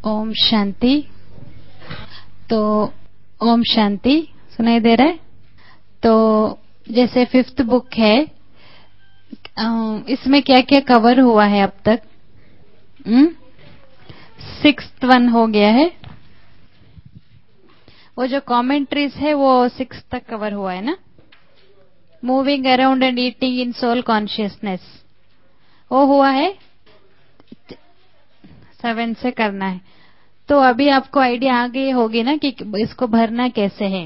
ओम शांति। तो ओम शांति सुनाई दे रहा है। तो जैसे 5th बुक है, इसमें क्या क्या कवर हुआ है अब तक? 6th वन हो गया है। वो जो कमेंट्रीज है वो 6th तक कवर हुआ है ना। Moving around and eating in soul consciousness वो हुआ है। 7 से करना है। तो अभी आपको आइडिया आ गई होगी ना कि इसको भरना कैसे है।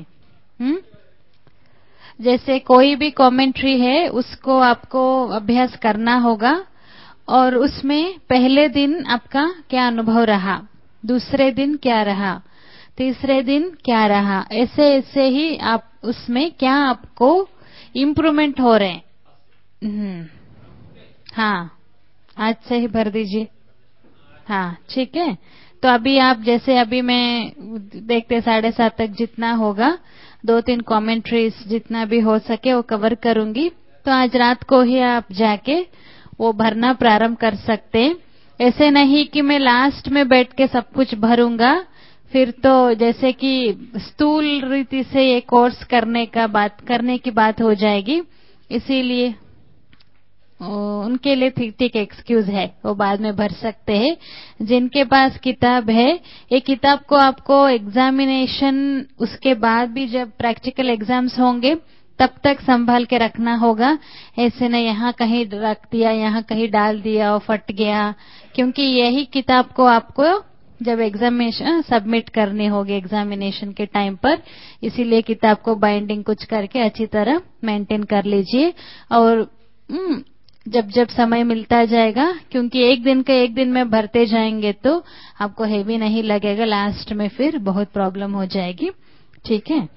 जैसे कोई भी कमेंट्री है उसको आपको अभ्यास करना होगा और उसमें पहले दिन आपका क्या अनुभव रहा, दूसरे दिन क्या रहा, तीसरे दिन क्या रहा, ऐसे ऐसे ही आप उसमें क्या आपको इम्प्रूवमेंट हो रहे हैं। हाँ, आज से ही भर दीजिए। हाँ ठीक है। तो अभी आप जैसे अभी मैं देखते 7:30 तक जितना होगा 2-3 कमेंट्रीज जितना भी हो सके वो कवर करूंगी। तो आज रात को ही आप जाके वो भरना प्रारंभ कर सकते हैं। ऐसे नहीं कि मैं लास्ट में बैठ के सब कुछ भरूंगा, फिर तो जैसे कि स्थूल रीति से ये कोर्स करने की बात हो जाएगी। इसीलिए उनके लिए ठीक एक्सक्यूज है, वो बाद में भर सकते हैं। जिनके पास किताब है, ये किताब को आपको एग्जामिनेशन उसके बाद भी जब प्रैक्टिकल एग्जाम्स होंगे तब तक संभाल के रखना होगा। ऐसे नहीं यहाँ कहीं रख दिया, यहाँ कहीं डाल दिया और फट गया, क्योंकि यही किताब को आपको जब एग्जामिनेशन सबमिट करनी होगी एग्जामिनेशन के टाइम पर, इसीलिए किताब को बाइंडिंग कुछ करके अच्छी तरह मेंटेन कर लीजिए। और जब जब समय मिलता जाएगा, क्योंकि एक दिन में भरते जाएंगे तो आपको हेवी नहीं लगेगा, लास्ट में फिर बहुत प्रॉब्लम हो जाएगी। ठीक है।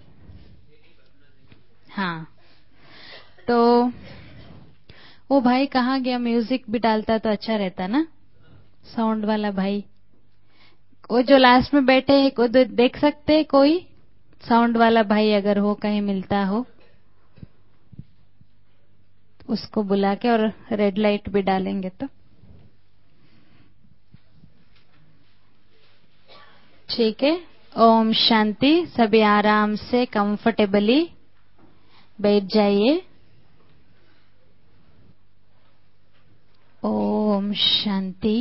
हाँ, तो वो भाई कहाँ गया? म्यूजिक भी डालता तो अच्छा रहता ना, साउंड वाला भाई। वो जो लास्ट में बैठे हैं को देख सकते हैं कोई साउंड वाला भाई अगर हो, कहीं मिलता हो उसको बुला के, और रेड लाइट भी डालेंगे तो ठीक है। ओम शांति। सभी आराम से कंफर्टेबली बैठ जाइए। ओम शांति।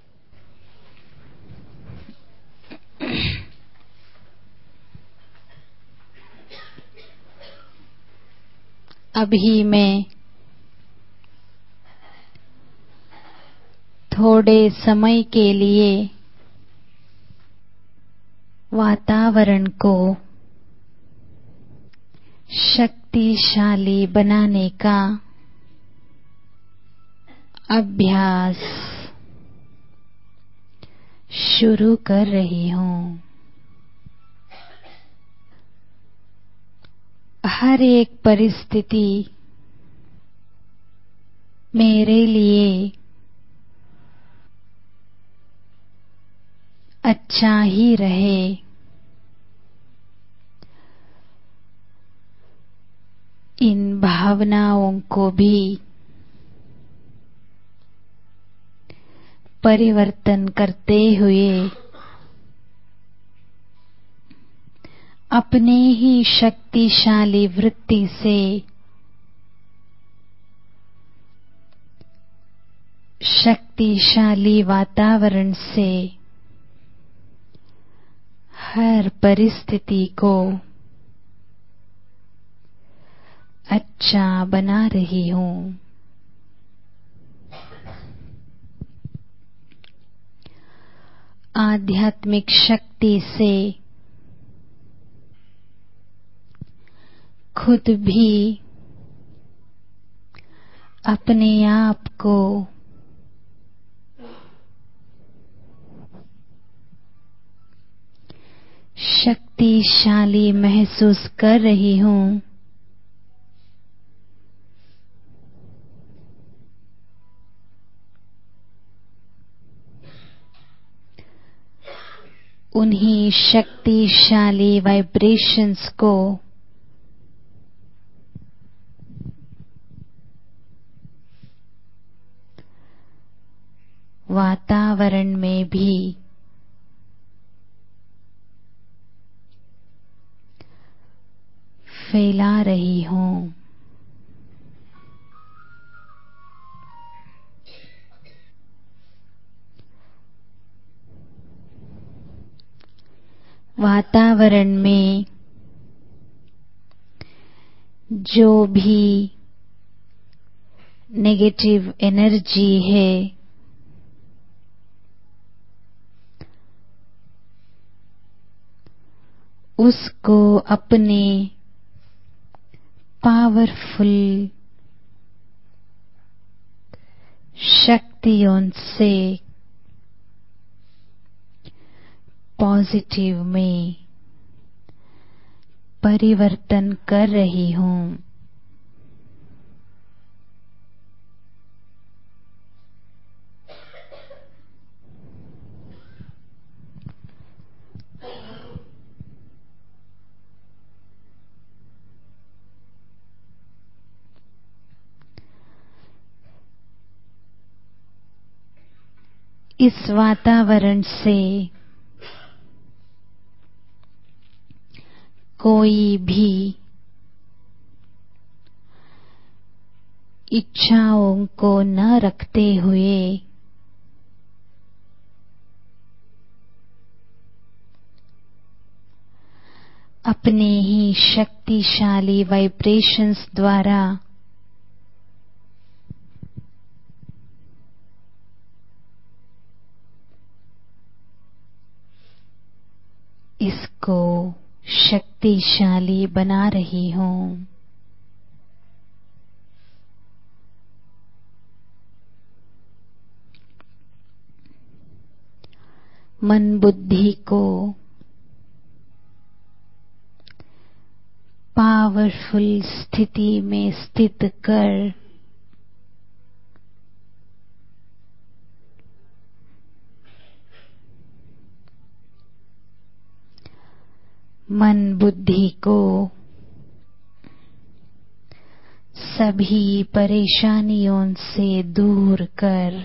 अभी मैं थोड़े समय के लिए वातावरण को शक्तिशाली बनाने का अभ्यास शुरू कर रही हूँ। हर एक परिस्थिति मेरे लिए अच्छा ही रहे, इन भावनाओं को भी परिवर्तन करते हुए अपने ही शक्तिशाली वृत्ति से शक्तिशाली वातावरण से हर परिस्थिति को अच्छा बना रही हूँ। आध्यात्मिक शक्ति से खुद भी अपने आप को शक्तिशाली महसूस कर रही हूँ। उन्हीं शक्तिशाली वाइब्रेशंस को वातावरण में भी फैला रही हूँ। वातावरण में जो भी नेगेटिव एनर्जी है उसको अपने पावरफुल शक्तियों से पॉजिटिव में परिवर्तन कर रही हूँ। इस वातावरण से कोई भी इच्छाओं को न रखते हुए अपने ही शक्तिशाली वाइब्रेशंस द्वारा इसको शक्तिशाली बना रही हूँ। मन बुद्धि को पावरफुल स्थिति में स्थित कर मन बुद्धि को सभी परेशानियों से दूर कर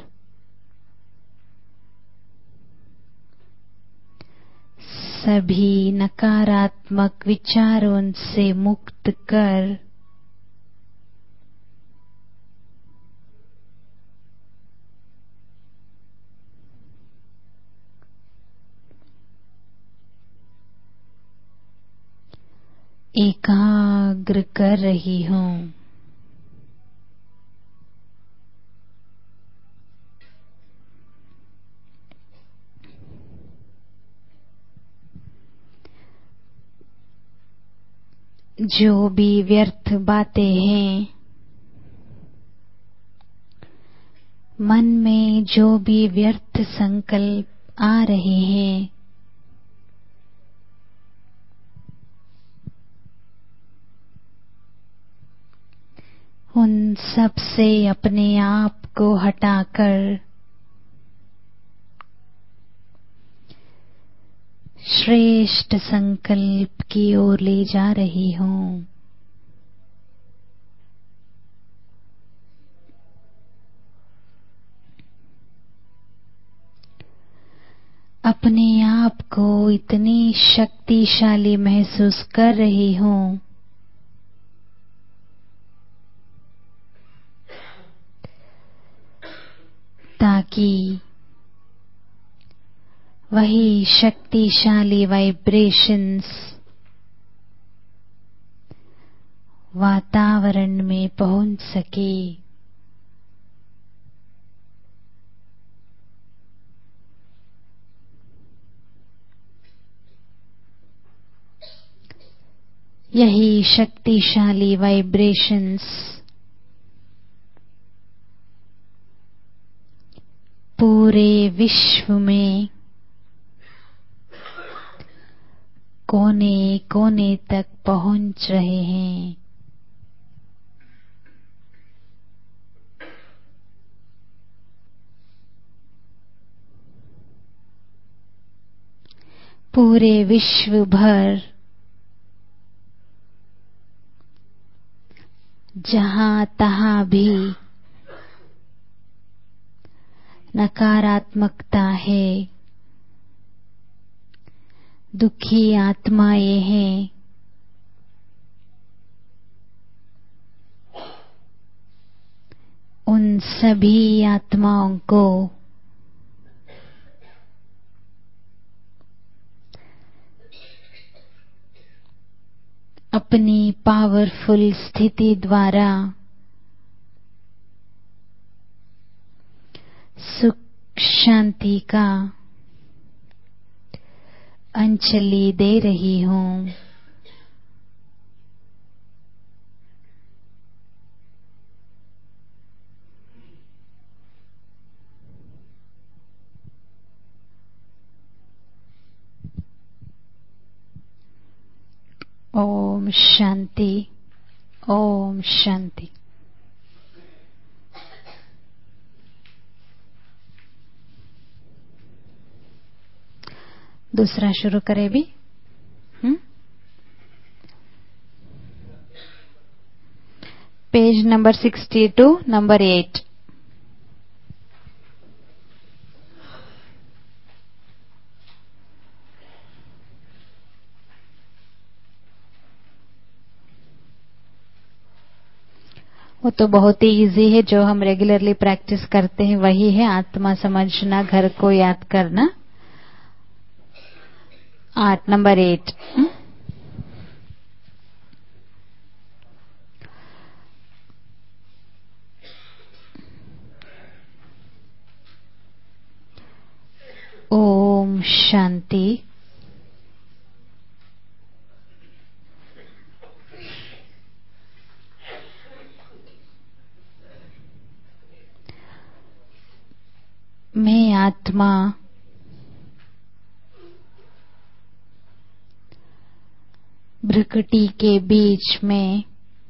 सभी नकारात्मक विचारों से मुक्त कर एकाग्र कर रही हूँ। जो भी व्यर्थ बातें हैं, मन में जो भी व्यर्थ संकल्प आ रहे हैं, उन सब से अपने आप को हटाकर श्रेष्ठ संकल्प की ओर ले जा रही हूँ। अपने आप को इतनी शक्तिशाली महसूस कर रही हूँ ताकि वही शक्तिशाली वाइब्रेशंस वातावरण में पहुंच सके। यही शक्तिशाली वाइब्रेशंस पूरे विश्व में कोने कोने तक पहुंच रहे हैं। पूरे विश्व भर जहां तहां भी नकारात्मकता है, दुखी आत्माएं हैं, सभी आत्माओं को अपनी पावरफुल स्थिति द्वारा सुख शांति का अंजलि दे रही हूँ। ओम शांति, ओम शांति। दूसरा शुरू करें भी। Page number 62, number 8। वो तो बहुत ही इजी है, जो हम रेगुलरली प्रैक्टिस करते हैं वही है। आत्मा समझना, घर को याद करना। 8, नंबर 8। ओम शांति। मैं आत्मा भ्रकुटी के बीच में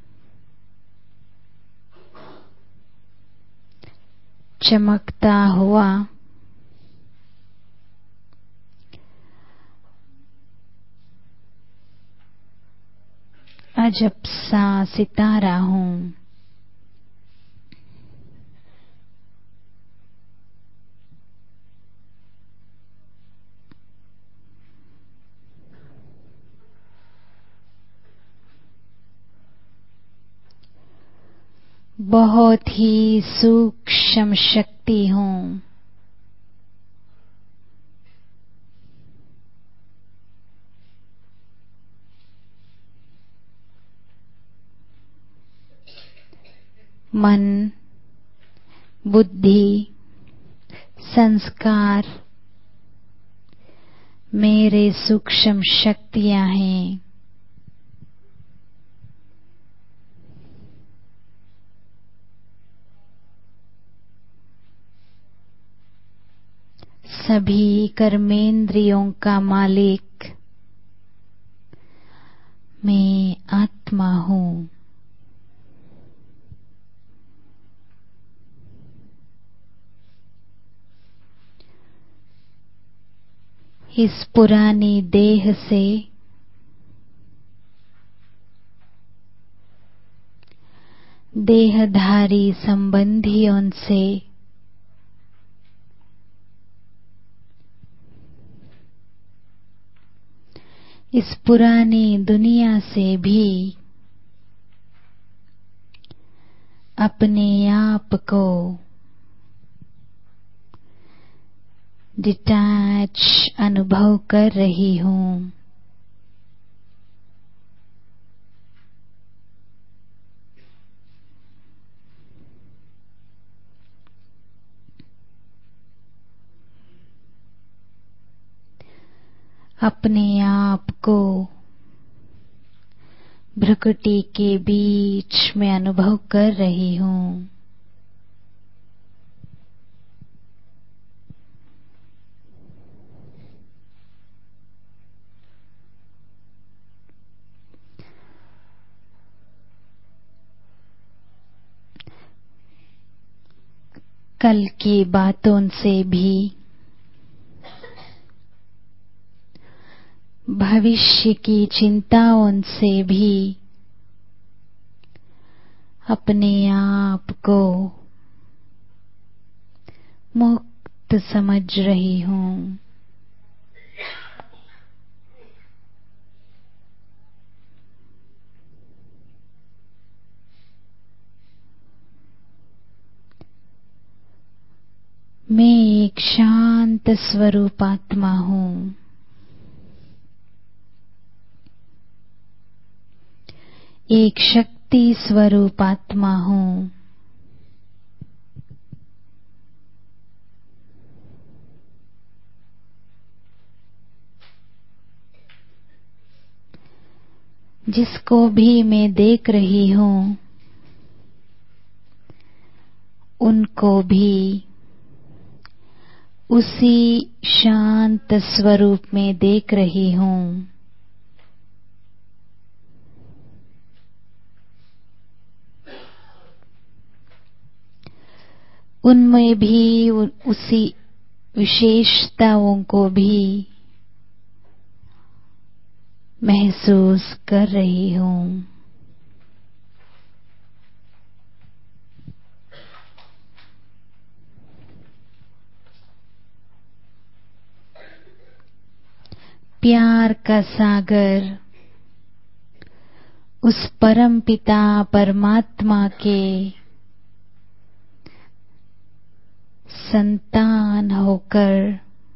चमकता हुआ अजब सा सितारा हूँ। बहुत ही सूक्ष्म शक्ति हूँ। मन, बुद्धि, संस्कार मेरे सूक्ष्म शक्तियां हैं। सभी कर्मेंद्रियों का मालिक मैं आत्मा हूँ। इस पुरानी देह से देहधारी संबंधियों से इस पुरानी दुनिया से भी अपने आप को डिटैच अनुभव कर रही हूँ। अपने आप को भ्रकुटी के बीच में अनुभव कर रही हूँ। कल की बातों से भी, भविष्य की चिंताओं से भी अपने आप को मुक्त समझ रही हूँ। एक शांत स्वरूप आत्मा हूँ। एक शक्ति स्वरूप आत्मा हूँ। जिसको भी मैं देख रही हूँ उनको भी उसी शांत स्वरूप में देख रही हूँ। उनमें भी उसी विशेषताओं को भी महसूस कर रही हूँ। प्यार का सागर उस परम पिता परमात्मा के संतान होकर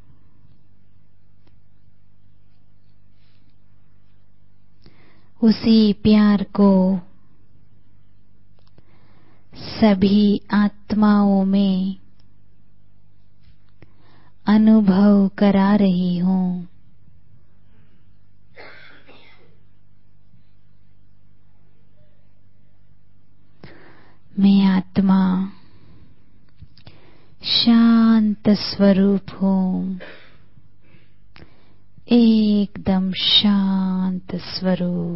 उसी प्यार को सभी आत्माओं में अनुभव करा रही हूँ। मैं आत्मा शांत स्वरूप हूँ, एकदम शांत स्वरूप।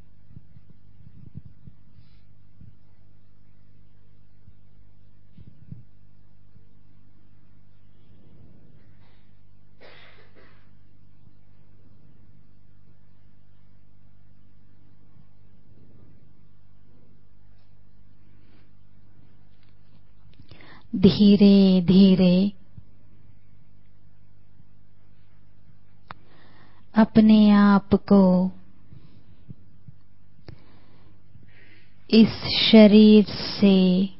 धीरे धीरे अपने आप को इस शरीर से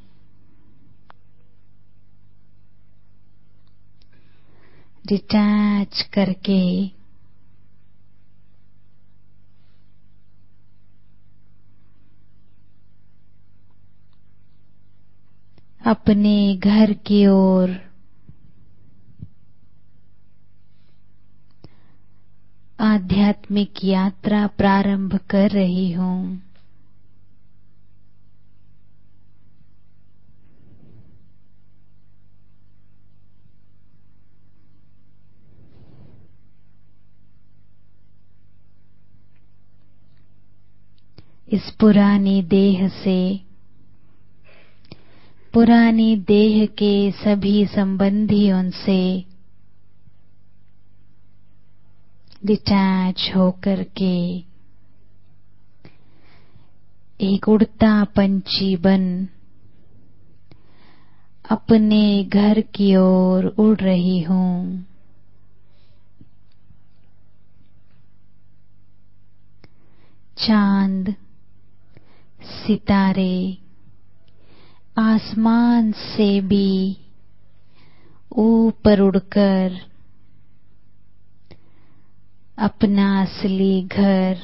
डिटैच करके अपने घर की ओर आध्यात्मिक यात्रा प्रारंभ कर रही हूँ। इस पुरानी देह से, पुरानी देह के सभी संबंधियों से डिटैच होकर के एक उड़ता पंछी बन अपने घर की ओर उड़ रही हूँ। चांद, सितारे आसमान से भी ऊपर उड़कर अपना असली घर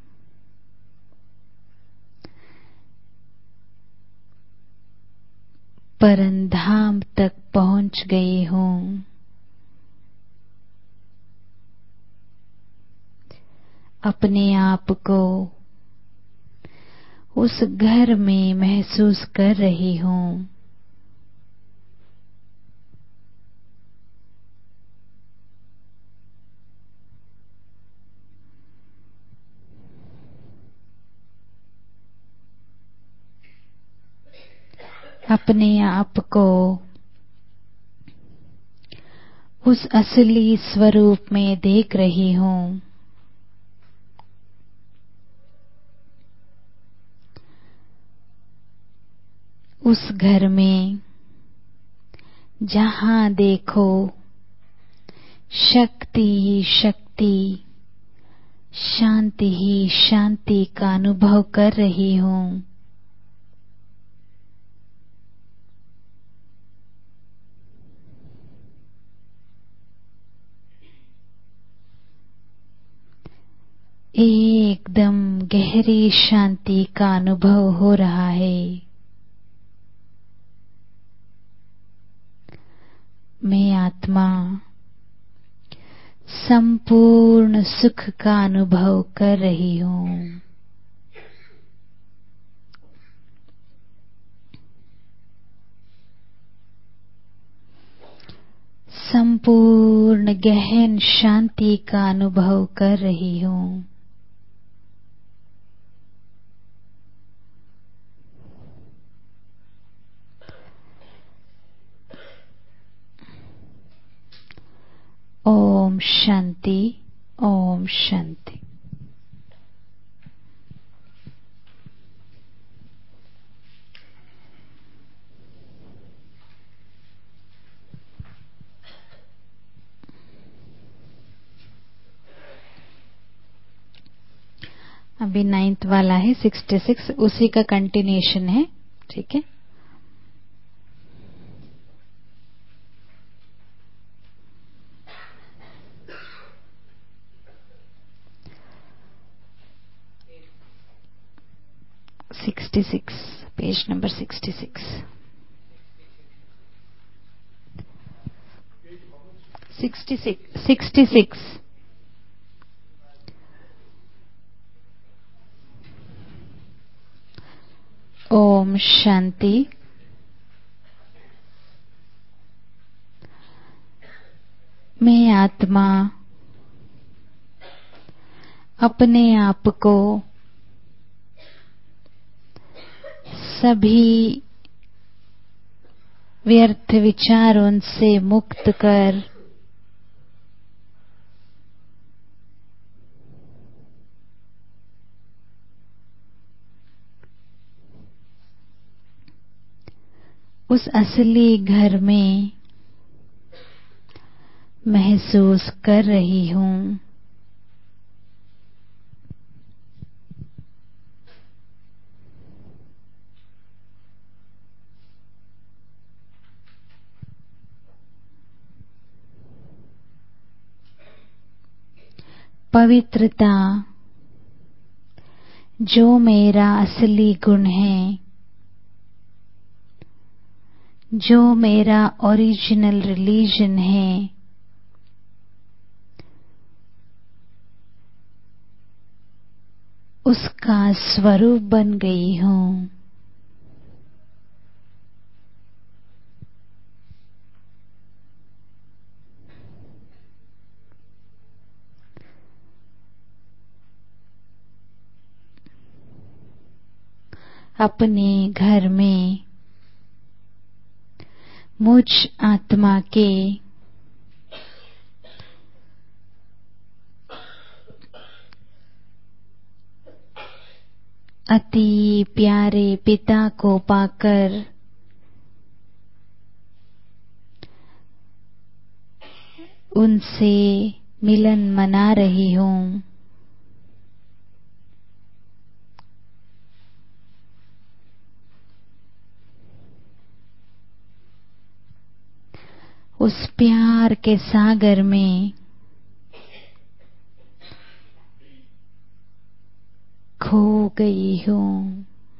परमधाम तक पहुंच गई हूँ। अपने आप को उस घर में महसूस कर रही हूँ। अपने आप को उस असली स्वरूप में देख रही हूँ। उस घर में जहाँ देखो शक्ति ही शक्ति, शांति ही शांति का अनुभव कर रही हूँ। एकदम गहरी शांति का अनुभव हो रहा है। मैं आत्मा संपूर्ण सुख का अनुभव कर रही हूँ। संपूर्ण गहन शांति का अनुभव कर रही हूँ। ओम शांति, ओम शांति। अभी 9th वाला है 66, उसी का कंटिन्यूशन है। ठीक है। Page number 66। 66। ओम शांति। मैं आत्मा अपने आप को सभी व्यर्थ विचारों से मुक्त कर उस असली घर में महसूस कर रही हूँ। पवित्रता जो मेरा असली गुण है, जो मेरा ओरिजिनल रिलीजन है, उसका स्वरूप बन गई हूँ। अपने घर में मुझ आत्मा के अति प्यारे पिता को पाकर उनसे मिलन मना रही हूँ। उस प्यार के सागर में खो गई हूँ।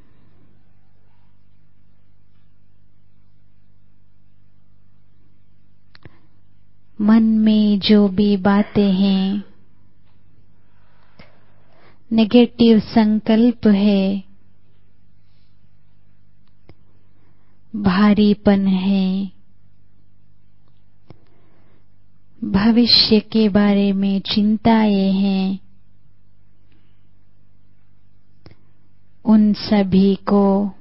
मन में जो भी बातें हैं, नेगेटिव संकल्प है, भारीपन है, भविष्य के बारे में चिंताएं हैं, उन सभी को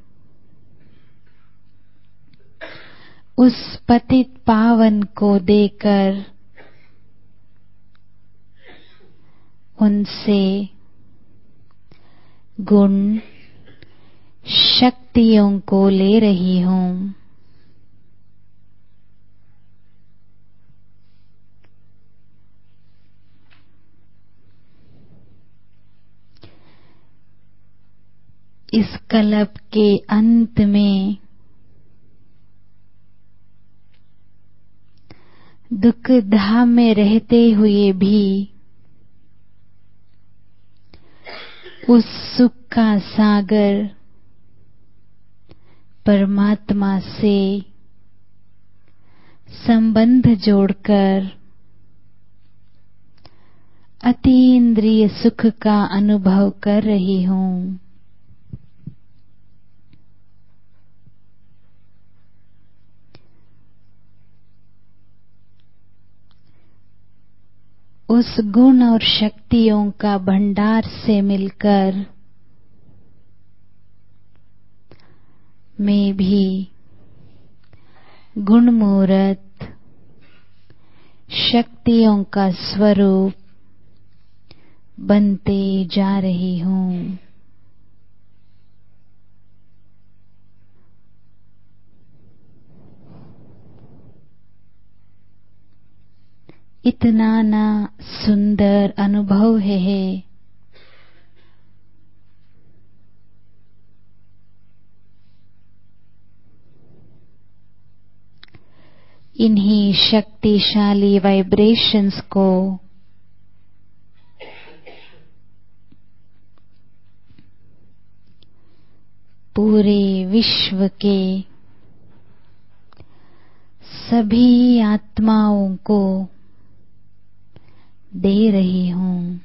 उस पतित पावन को देकर उनसे गुण शक्तियों को ले रही हूँ। इस कल्प के अंत में दुख धाम में रहते हुए भी उस सुख का सागर परमात्मा से संबंध जोड़कर अतीन्द्रिय सुख का अनुभव कर रही हूँ। उस गुण और शक्तियों का भंडार से मिलकर मैं भी गुणमूर्त शक्तियों का स्वरूप बनते जा रही हूँ। इतना ना सुंदर अनुभव है। इन्हीं शक्तिशाली वाइब्रेशंस को पूरे विश्व के सभी आत्माओं को दे रही हूँ।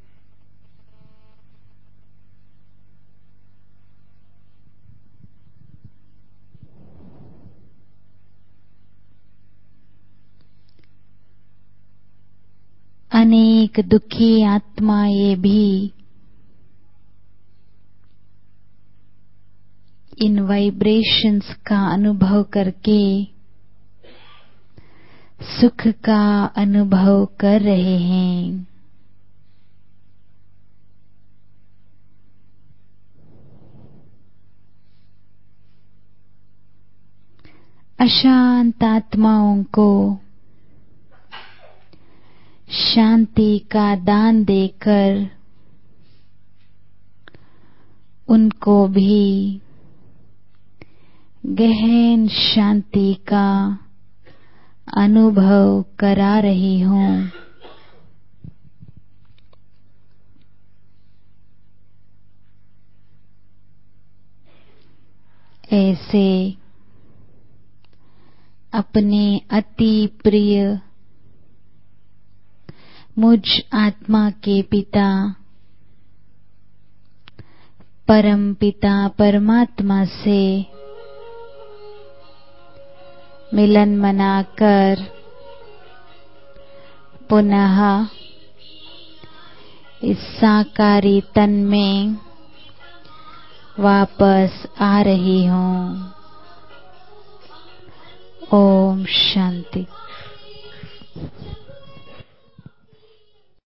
अनेक दुखी आत्माएं भी इन वाइब्रेशंस का अनुभव करके सुख का अनुभव कर रहे हैं। अशांत आत्माओं को शांति का दान देकर उनको भी गहन शांति का अनुभव करा रही हूँ। ऐसे अपने अति प्रिय मुझ आत्मा के पिता परम पिता परमात्मा से मिलन मनाकर पुनः इस साकारी तन में वापस आ रही हूँ। ओम शांति।